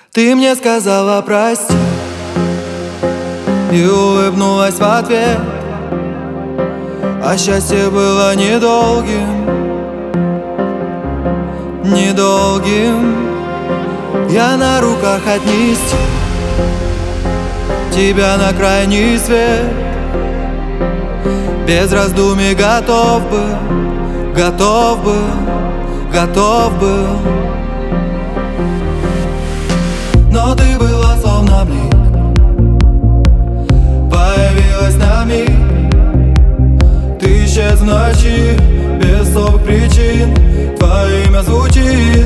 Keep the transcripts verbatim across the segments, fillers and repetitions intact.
Ты мне сказала прости и улыбнулась в ответ, а счастье было недолгим, недолгим. Я на руках отнести тебя на крайний свет, без раздумий готов был, готов был, готов был. Но ты была словно блик, появилась на миг. Ты исчез в ночи, без особых причин. Твое имя звучит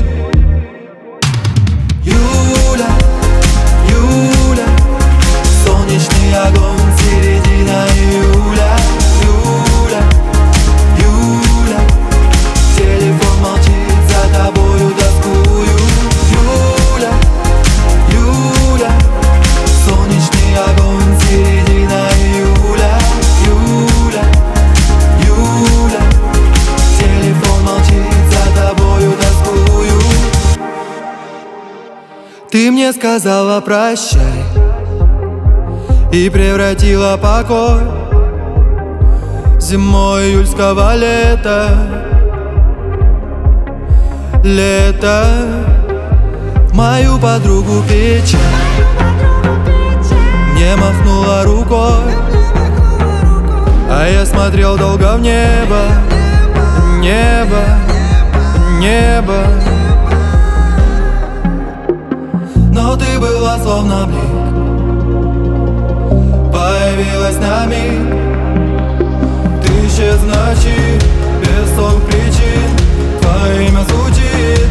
Юля, Юля, солнечный огонь, середина июля. Юля, Юля, телефон молчит, за тобою тоскую. Юля, Юля, солнечный огонь, середина июля. Юля, Юля, телефон молчит, за тобою тоскую. Ты мне сказала прощай и превратила покой зимой июльского лета. Лето, мою подругу печаль не махнула рукой, а я смотрел долго в небо, небо, небо. Но ты была словно блик, появилась на миг. Ты исчез в ночи, без особых причин. Твое имя звучит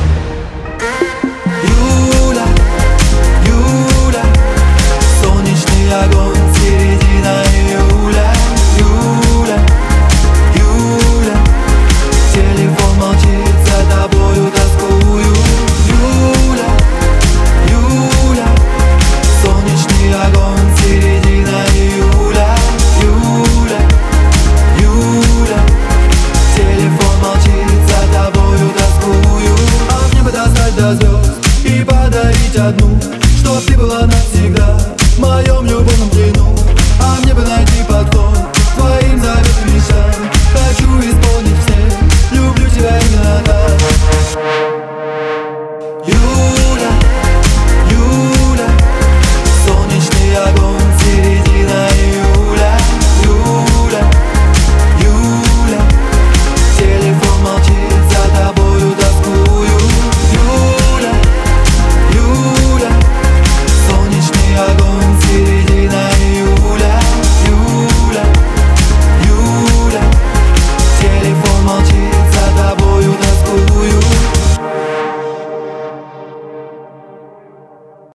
Юля, Юля, солнечный огонь, середина июля. Юля, Юля, телефон молчит, за тобою тоскую. Юля, Юля, солнечный огонь, середина июля. Юля, Юля, телефон молчит, за тобою тоскую. А мне бы достать до звезд и подарить одну, чтоб ты была навсегда в моем любовном плену. А мне бы найти подход к твоим заветам